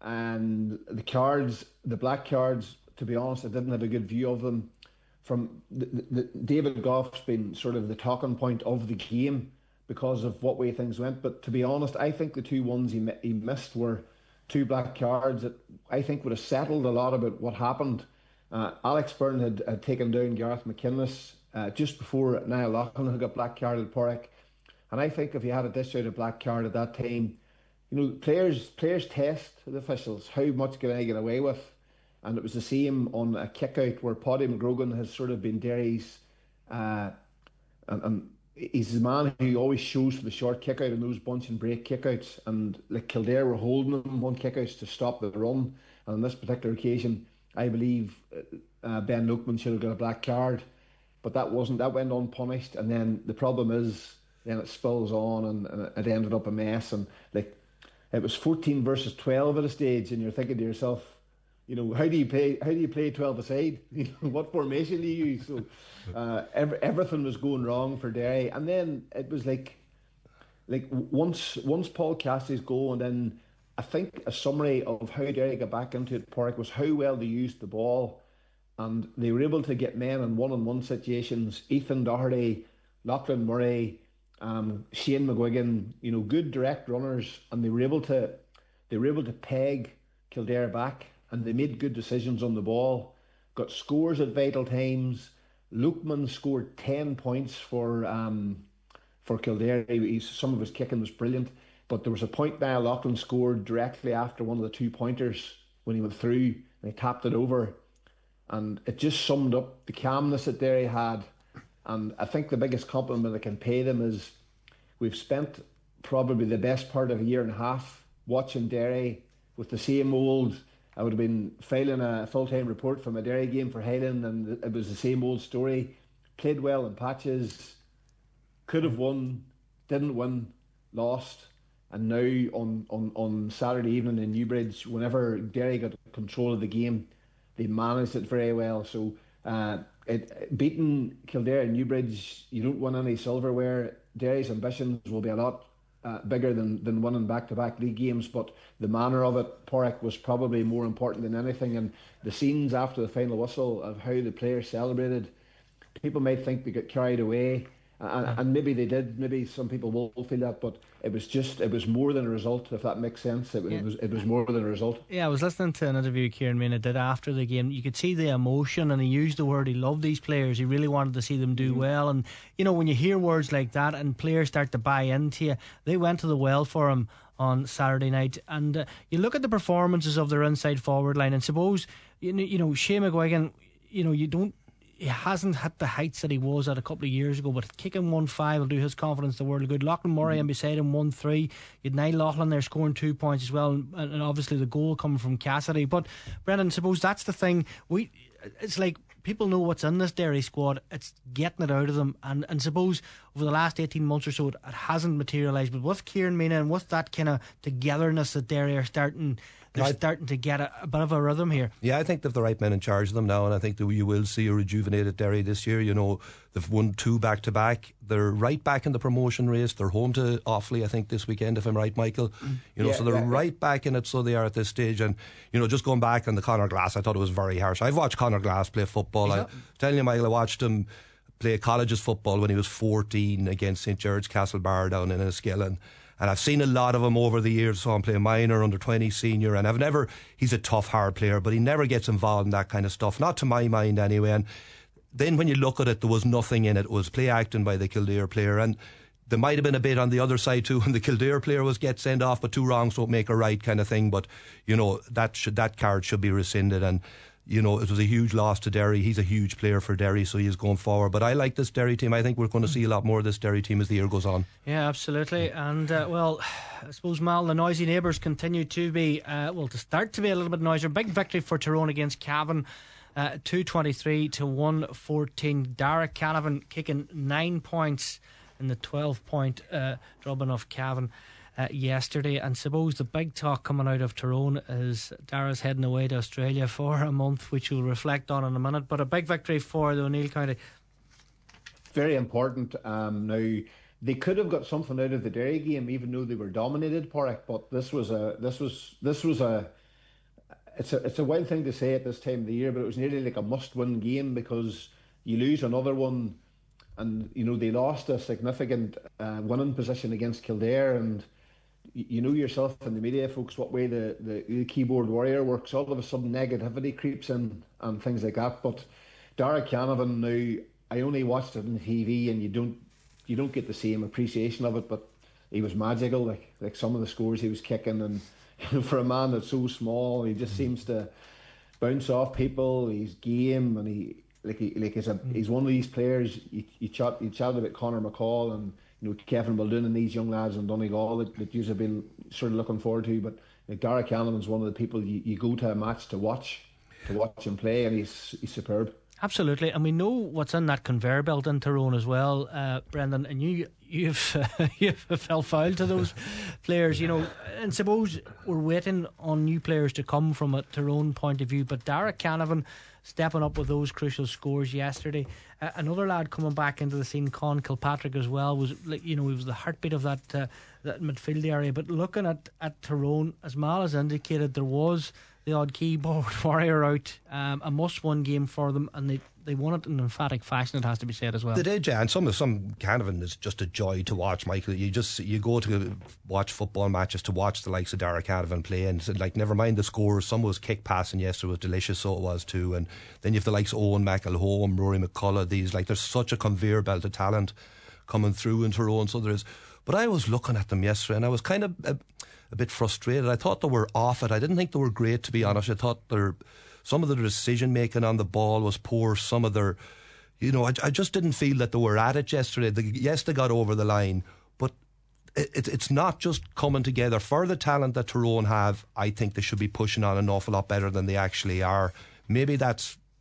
And the cards, the black cards, to be honest, I didn't have a good view of them. From the, the, David Goff's been sort of the talking point of the game because of what way things went. But to be honest, I think the two ones he, he missed were two black cards that I think would have settled a lot about what happened. Uh, Alex Byrne had, had taken down Gareth McKinless uh, just before Niall Loughlin had got black carded at Porrick. And I think if he had a dish out a black card at that time, you know, players players test the officials. How much can I get away with? And it was the same on a kick out where Paddy McGrogan has sort of been Derry's, uh, and, and he's the man who always shows for the short kick out and those bunch and break kick outs. And like Kildare were holding him on kick outs to stop the run. And on this particular occasion, I believe uh, Ben Lookman should have got a black card, but that wasn't, that went unpunished. And then the problem is, then it spills on and, and it ended up a mess. And like, it was fourteen versus twelve at a stage, and you're thinking to yourself, you know, how do you play? How do you play twelve aside? You know, what formation do you use? So uh, every, everything was going wrong for Derry, and then it was like, like once once Paul Cassidy's goal, and then I think a summary of how Derry got back into it, Porrick, was how well they used the ball, and they were able to get men in one-on-one situations. Ethan Doherty, Lachlan Murray, um, Shane McGuigan, you know, good direct runners, and they were able to they were able to peg Kildare back. And they made good decisions on the ball, got scores at vital times. Lookman scored ten points for um, for Kildare. He's, some of his kicking was brilliant, but there was a point Niall Loughlin scored directly after one of the two pointers when he went through and he tapped it over, and it just summed up the calmness that Derry had. And I think the biggest compliment I can pay them is we've spent probably the best part of a year and a half watching Derry with the same old. I would have been filing a full-time report from a Derry game for Highland, and it was the same old story. Played well in patches, could have won, didn't win, lost. And now on, on, on Saturday evening in Newbridge, whenever Derry got control of the game, they managed it very well. So uh, it, beating Kildare and Newbridge, you don't win any silverware. Derry's ambitions will be a lot uh, bigger than, than winning back-to-back league games, but the manner of it, Porrick, was probably more important than anything. And the scenes after the final whistle of how the players celebrated, people might think they got carried away, and, and maybe they did. Maybe some people will feel that, but it was just it was more than a result, if that makes sense. It, yeah. it was it was more than a result. Yeah, I was listening to an interview Kieran Meena did after the game. You could see the emotion, and he used the word he loved these players. He really wanted to see them do mm-hmm. well. And you know, when you hear words like that and players start to buy into you, they went to the well for him on Saturday night. And uh, you look at the performances of their inside forward line, and suppose you know, you know Shane McGuigan, you know, you don't. He hasn't hit the heights that he was at a couple of years ago, but kicking one five will do his confidence the world of good. Lachlan Murray mm-hmm. and beside him one three. You had Niall Loughlin there scoring two points as well, and, and obviously the goal coming from Cassidy. But Brendan, suppose that's the thing. We it's like people know what's in this Derry squad. It's getting it out of them, and and suppose over the last eighteen months or so it, it hasn't materialised. But with Kieran Meena and with that kind of togetherness that Derry are starting. They're I, starting to get a, a bit of a rhythm here. Yeah, I think they've the right men in charge of them now, and I think that you will see a rejuvenated Derry this year. You know, they've won two back to back. They're right back in the promotion race. They're home to Offaly, I think, this weekend, if I'm right, Michael. You know, yeah, so they're yeah, right yeah. back in it. So they are at this stage. And you know, just going back on the Conor Glass, I thought it was very harsh. I've watched Conor Glass play football. I'm telling you, Michael, I watched him play college's football when he was fourteen against St George Castlebar down in Enniskillen. And I've seen a lot of him over the years. Saw him play minor, under twenty, senior, and I've never. He's a tough, hard player, but he never gets involved in that kind of stuff. Not to my mind, anyway. And then when you look at it, there was nothing in it. It was play acting by the Kildare player, and there might have been a bit on the other side too. When the Kildare player was get sent off, but two wrongs don't make a right kind of thing. But you know that should, that card should be rescinded. And you know, it was a huge loss to Derry. He's a huge player for Derry, so he's going forward. But I like this Derry team. I think we're going to see a lot more of this Derry team as the year goes on. Yeah, absolutely. And, uh, well, I suppose, Mal, the noisy neighbours continue to be, uh, well, to start to be a little bit noisier. Big victory for Tyrone against Cavan, uh, two twenty-three to one fourteen. Derek Canavan kicking nine points in the twelve point uh, drubbing of Cavan. Uh, yesterday, and suppose the big talk coming out of Tyrone is Dara's heading away to Australia for a month, which we'll reflect on in a minute. But a big victory for the O'Neill County. Very important. Um, now they could have got something out of the Derry game, even though they were dominated, Porrick. But this was a this was this was a it's a it's a wild thing to say at this time of the year, but it was nearly like a must-win game because you lose another one, and you know they lost a significant uh, winning position against Kildare, and you know yourself and the media folks what way the, the, the keyboard warrior works. All of a sudden negativity creeps in and things like that. But Dara Canavan, now I only watched it on T V and you don't you don't get the same appreciation of it, but he was magical, like like some of the scores he was kicking, and you know, for a man that's so small, he just seems to bounce off people. He's game, and he like he like he's a he's one of these players. You, you chat you chatted about Conor McCall and you know, Kevin Muldoon and these young lads in Donegal that, that you've been sort of looking forward to. But like, Dara Canavan's one of the people you, you go to a match to watch, to watch him play, and he's he's superb. Absolutely, and we know what's in that conveyor belt in Tyrone as well, uh, Brendan. And you you've uh, you've fell foul to those players, you know. And suppose we're waiting on new players to come from a Tyrone point of view, but Dara Canavan stepping up with those crucial scores yesterday. Uh, another lad coming back into the scene, Con Kilpatrick as well, was like you know he was the heartbeat of that uh, that midfield area. But looking at at Tyrone, as Mal has indicated, there was the odd keyboard warrior out, um, a must-win game for them, and they, they won it in emphatic fashion. It has to be said as well. They did, yeah. And some some Canavan is just a joy to watch, Michael. You just you go to watch football matches to watch the likes of Dara Canavan play, and so, like never mind the scores. Some was kick passing yesterday was delicious, so it was too. And then you have the likes of Owen McElhone, Rory McCullough. These like there's such a conveyor belt of talent coming through in Tyrone. So there is. But I was looking at them yesterday, and I was kind of a, a bit frustrated. I thought they were off it. I didn't think they were great, to be honest. I thought their some of their decision making on the ball was poor. Some of their, you know, I, I just didn't feel that they were at it yesterday. They, yes, they got over the line, but it, it, it's not just coming together. For the talent that Tyrone have, I think they should be pushing on an awful lot better than they actually are. Maybe that's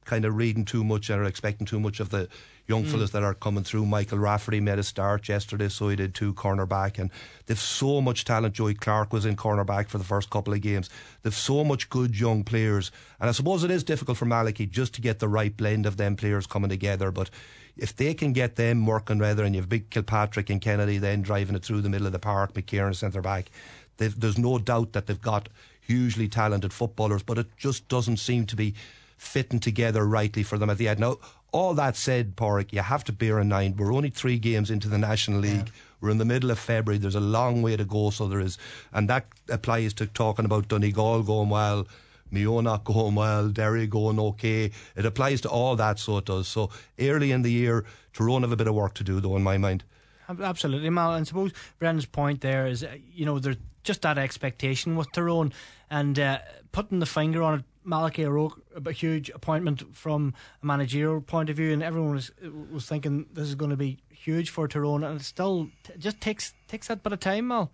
kind of reading too much or expecting too much of the young mm. fellas that are coming through. Michael Rafferty made a start yesterday, so he did too, cornerback, and they've so much talent. Joey Clark was in cornerback for the first couple of games. They've so much good young players, and I suppose it is difficult for Malachy just to get the right blend of them players coming together, but if they can get them working rather, and you have big Kilpatrick and Kennedy then driving it through the middle of the park, McKieran centre back, there's no doubt that they've got hugely talented footballers, but it just doesn't seem to be fitting together rightly for them at the end. Now, all that said, Pádraig, you have to bear in mind we're only three games into the National League. Yeah. We're in the middle of February. There's a long way to go, so there is, and that applies to talking about Donegal going well, Mayo not going well, Derry going okay. It applies to all that, so it does. So early in the year, Tyrone have a bit of work to do, though, in my mind. Absolutely, Mal. And I suppose Brendan's point there is, you know, there's just that expectation with Tyrone, and uh, putting the finger on it, Malachy O'Rourke, a huge appointment from a managerial point of view, and everyone was was thinking this is going to be huge for Tyrone, and it still t- just takes takes that bit of time, Mal.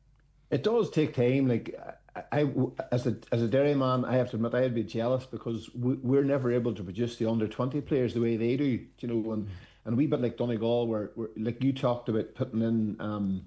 It does take time. Like I, I as a as a Derry man, I have to admit I'd be jealous because we, we're never able to produce the under twenty players the way they do. You know, and and we bit like Donegal, where, where like you talked about putting in um,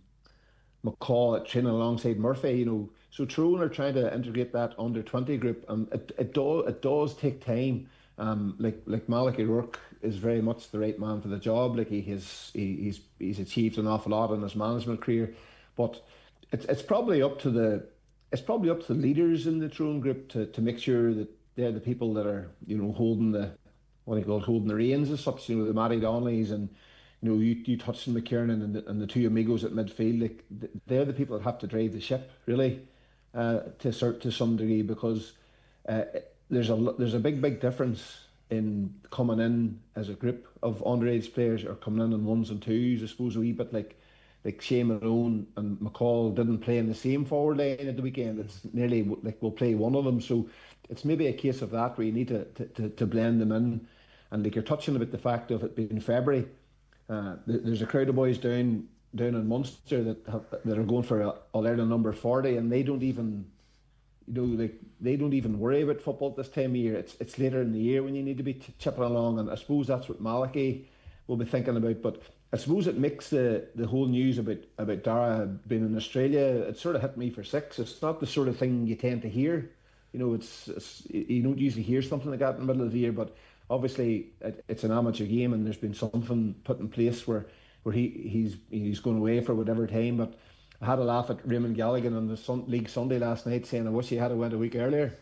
McCall at training alongside Murphy. You know. So Tyrone are trying to integrate that under twenty group, and it it does it does take time. Um, like like Malachy O'Rourke is very much the right man for the job. Like he has he, he's he's achieved an awful lot in his management career, but it's it's probably up to the it's probably up to the leaders in the Tyrone group to, to make sure that they're the people that are, you know, holding the what do you call it, holding the reins as such. You know, the Matty Donnellys and, you know, you, you touched on McKiernan and the, and the two amigos at midfield. Like they're the people that have to drive the ship, really. Uh, to cert to some degree, because uh, there's a there's a big big difference in coming in as a group of underage players or coming in in ones and twos. I suppose a wee bit like like Shane Malone and McCall didn't play in the same forward line at the weekend. It's nearly like we'll play one of them, so it's maybe a case of that where you need to to, to, to blend them in. And like you're touching about the fact of it being February, uh, there's a crowd of boys down. down in Munster that have, that are going for a All-Ireland number forty, and they don't even, you know, like they don't even worry about football at this time of year. It's it's later in the year when you need to be ch- chipping along, and I suppose that's what Malachy will be thinking about. But I suppose it makes the, the whole news about about Dara being in Australia, it sort of hit me for six. It's not the sort of thing you tend to hear. You know, it's, it's you don't usually hear something like that in the middle of the year, but obviously it, it's an amateur game, and there's been something put in place where. where he, he's he's going away for whatever time. But I had a laugh at Raymond Galligan on the Sun, League Sunday last night saying I wish he had went a week earlier.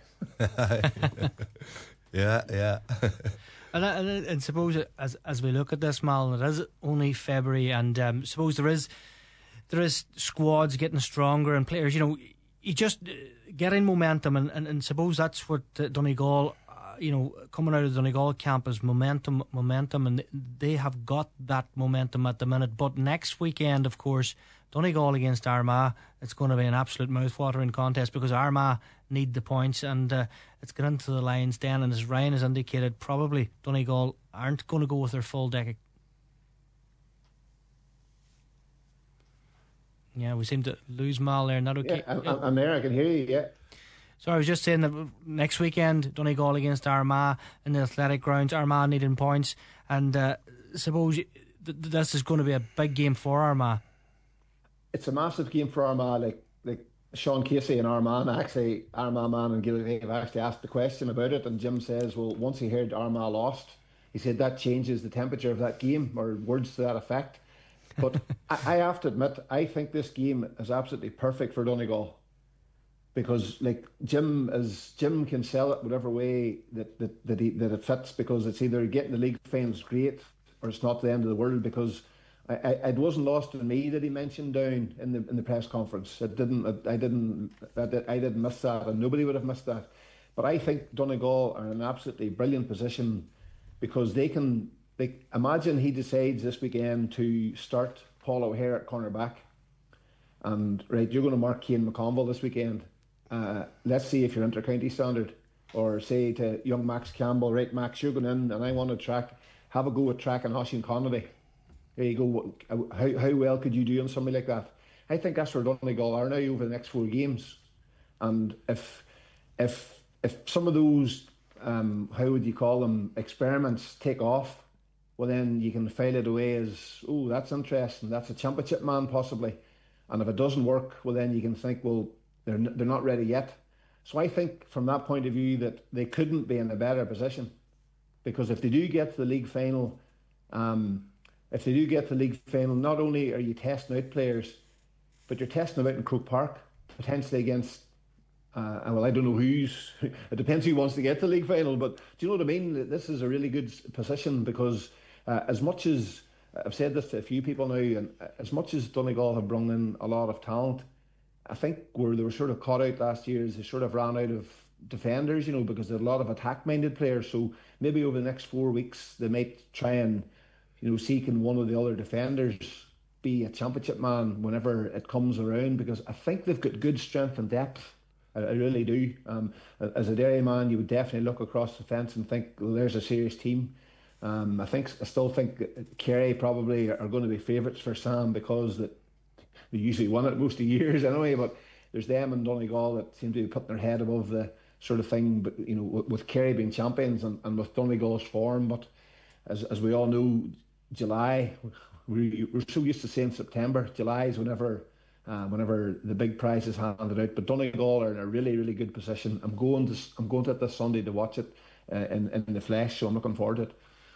yeah, yeah. and, I, and, I, and suppose as as we look at this, Mal, it is only February, and um, suppose there is there is squads getting stronger and players, you know, you just getting momentum, and, and, and suppose that's what uh, Donegal, you know, coming out of the Donegal camp is momentum, momentum, and they have got that momentum at the minute. But next weekend, of course, Donegal against Armagh, it's going to be an absolute mouth-watering contest because Armagh need the points, and uh, it's going into the Lions' Den. And as Ryan has indicated, probably Donegal aren't going to go with their full deck. Yeah, we seem to lose Mal there. Not okay. Yeah, I'm, I'm there. I can hear you. Yeah. So I was just saying that next weekend, Donegal against Armagh in the Athletic Grounds. Armagh needing points, and uh, suppose th- this is going to be a big game for Armagh. It's a massive game for Armagh. Like like Sean Casey and Armagh, actually Armagh man and Gilly have actually asked the question about it, and Jim says, well, once he heard Armagh lost, he said that changes the temperature of that game, or words to that effect. But I, I have to admit, I think this game is absolutely perfect for Donegal. Because like Jim is Jim can sell it whatever way that that that, he, that it fits, because it's either getting the league finals great or it's not the end of the world. Because I, I it wasn't lost on me that he mentioned down in the in the press conference. It didn't. I didn't. I didn't miss that, and nobody would have missed that. But I think Donegal are in an absolutely brilliant position because they can. Like imagine he decides this weekend to start Paul O'Hare at cornerback, and right, you're going to mark Cian McConville this weekend. Uh, let's see if you're inter-county standard, or say to young Max Campbell, right, Max, you're going in and I want to track, have a go at tracking Oisin Connolly. There you go. How how well could you do on somebody like that? I think that's where Donegal are now over the next four games. And if if if some of those um, how would you call them, experiments take off, well then you can file it away as, oh, that's interesting, that's a championship man possibly. And if it doesn't work, well then you can think, well, they're, n- they're not ready yet. So I think from that point of view that they couldn't be in a better position, because if they do get to the league final, um, if they do get to the league final, not only are you testing out players, but you're testing them out in Croke Park, potentially against, uh, well, I don't know who's, it depends who wants to get to the league final, but do you know what I mean? This is a really good position because uh, as much as, I've said this to a few people now, and as much as Donegal have brought in a lot of talent, I think where they were sort of caught out last year is they sort of ran out of defenders, you know, because there are a lot of attack-minded players. So maybe over the next four weeks they might try and, you know, seek in one of the other defenders be a championship man whenever it comes around, because I think they've got good strength and depth. I, I really do. Um, as a Derry man, you would definitely look across the fence and think, well, there's a serious team. Um, I think I still think Kerry probably are going to be favourites for Sam because that they usually won it most of the years anyway. But there's them and Donegal that seem to be putting their head above the sort of thing. But you know, with, with Kerry being champions and, and with Donegal's form, but as as we all know, July we, we're so used to saying September. July is whenever uh, whenever the big prize is handed out. But Donegal are in a really really good position. I'm going to I'm going to it this Sunday to watch it uh, in in the flesh. So I'm looking forward to it.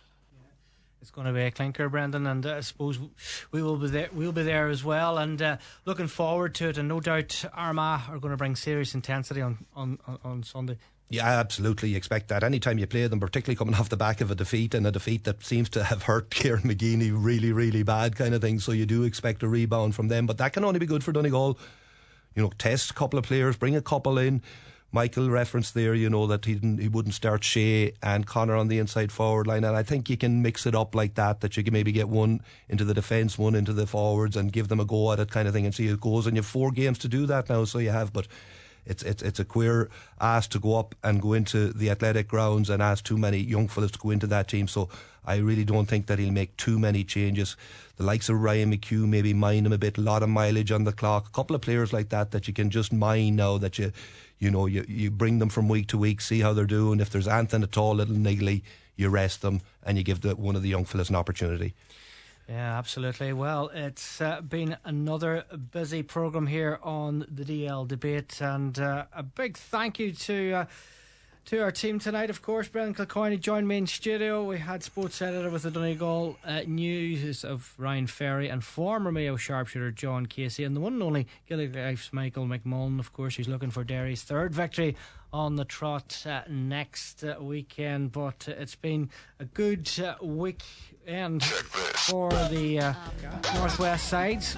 It's going to be a clinker, Brendan, and uh, I suppose we will be there. We'll be there as well, and uh, looking forward to it. And no doubt Armagh are going to bring serious intensity on on, on Sunday. Yeah, absolutely. You expect that anytime you play them, particularly coming off the back of a defeat, and a defeat that seems to have hurt Kieran McGeeney really, really bad, kind of thing. So you do expect a rebound from them, but that can only be good for Donegal. You know, test a couple of players, bring a couple in. Michael referenced there, you know, that he didn't, he wouldn't start Shea and Connor on the inside forward line, and I think you can mix it up like that, that you can maybe get one into the defence, one into the forwards, and give them a go at it, kind of thing, and see how it goes. And you have four games to do that now, so you have, but it's it's it's a queer ask to go up and go into the athletic grounds and ask too many young fellas to go into that team. So I really don't think that he'll make too many changes. The likes of Ryan McHugh maybe mind him a bit, a lot of mileage on the clock, a couple of players like that that you can just mine now, that you you know you, you bring them from week to week, see how they're doing. If there's anything at all little niggly, you rest them and you give the, one of the young fellas an opportunity. Yeah, absolutely. Well, it's uh, been another busy programme here on the D L Debate, and uh, a big thank you to uh, to our team tonight. Of course, Brendan Kilcoyne joined me in studio. We had sports editor with the Donegal uh, News of Ryan Ferry, and former Mayo sharpshooter John Casey, and the one and only Gaelic Life's Michael McMullen. Of course, he's looking for Derry's third victory on the trot uh, next uh, weekend. But uh, it's been a good uh, weekend for the uh, Northwest sides.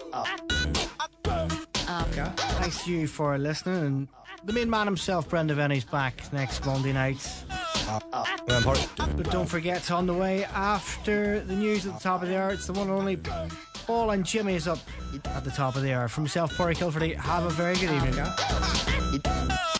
Thanks to you for listening, and the main man himself, Brendan Devaney's back next Monday night. But don't forget, it's on the way after the news at the top of the hour. It's the one and only Paul and Jimmy is up at the top of the hour. From myself, Pádraig Kilferty, have a very good evening.